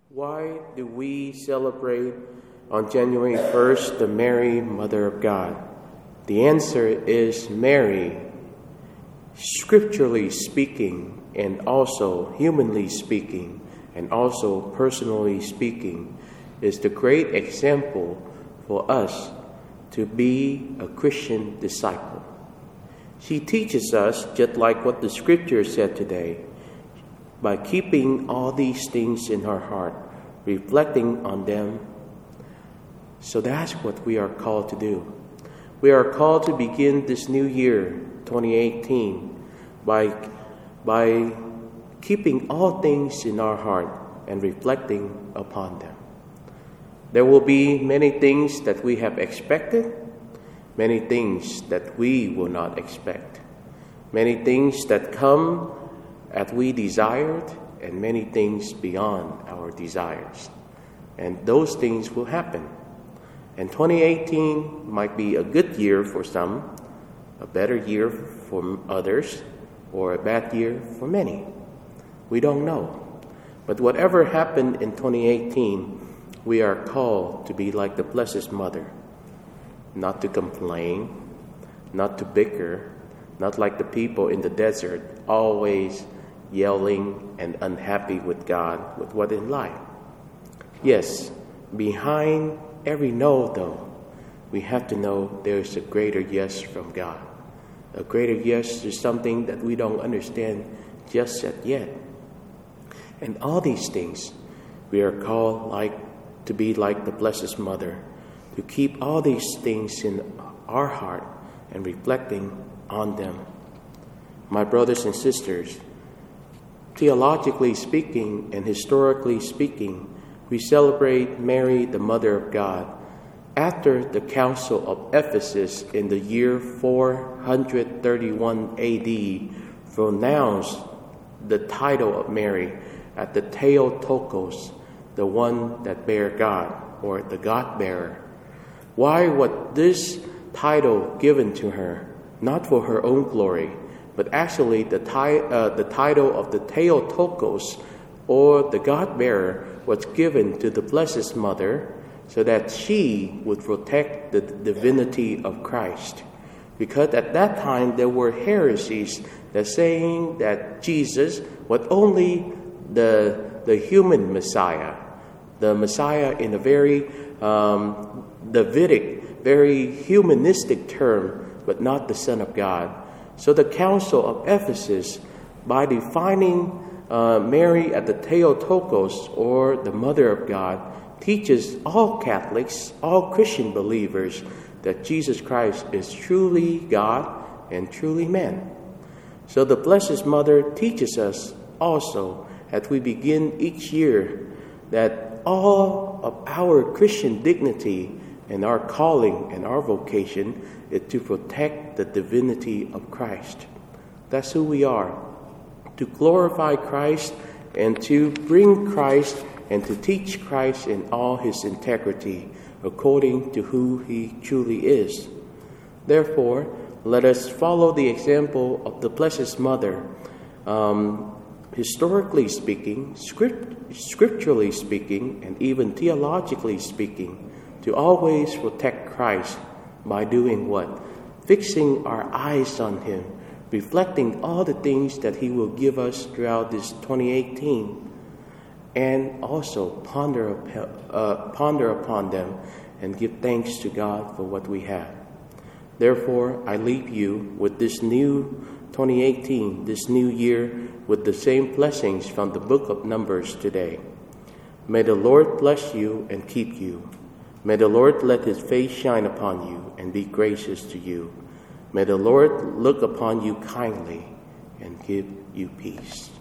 Why do we celebrate on January 1st the Mary, Mother of God? The answer is Mary, scripturally speaking, and also humanly speaking, and also personally speaking, is the great example for us to be a Christian disciple. She teaches us, just like what the scripture said today, by keeping all these things in her heart, reflecting on them. So that's what we are called to do. We are called to begin this new year, 2018, by keeping all things in our heart and reflecting upon them. There will be many things that we have expected, many things that we will not expect, many things that come as we desired, and many things beyond our desires. And those things will happen. And 2018 might be a good year for some, a better year for others, or a bad year for many. We don't know. But whatever happened in 2018, we are called to be like the Blessed Mother, not to complain, not to bicker, not like the people in the desert, always yelling and unhappy with God, with what in life. Yes, behind every no, though, we have to know there's a greater yes from God. A greater yes to something that we don't understand just yet. And all these things, we are called to be like the Blessed Mother, to keep all these things in our heart and reflecting on them. My brothers and sisters, theologically speaking and historically speaking, we celebrate Mary, the Mother of God, after the Council of Ephesus in the year 431 AD pronounced the title of Mary as the Theotokos, the one that bear God, or the God-bearer. Why was this title given to her? Not for her own glory, but actually the title of the Theotokos, or the God-bearer, was given to the Blessed Mother so that she would protect the divinity of Christ. Because at that time there were heresies that saying that Jesus was only the human Messiah, the Messiah in a very Davidic, very humanistic term, but not the Son of God. So the Council of Ephesus, by defining Mary as the Theotokos, or the Mother of God, teaches all Catholics, all Christian believers, that Jesus Christ is truly God and truly man. So the Blessed Mother teaches us also, as we begin each year, that all of our Christian dignity and our calling and our vocation is to protect the divinity of Christ. That's who we are. To glorify Christ and to bring Christ and to teach Christ in all his integrity according to who he truly is. Therefore, let us follow the example of the Blessed Mother, historically speaking, scripturally speaking, and even theologically speaking, to always protect Christ by doing what? Fixing our eyes on him, reflecting all the things that he will give us throughout this 2018, and also ponder upon them and give thanks to God for what we have. Therefore, I leave you with this new 2018, this new year, with the same blessings from the book of Numbers today. May the Lord bless you and keep you. May the Lord let his face shine upon you and be gracious to you. May the Lord look upon you kindly and give you peace.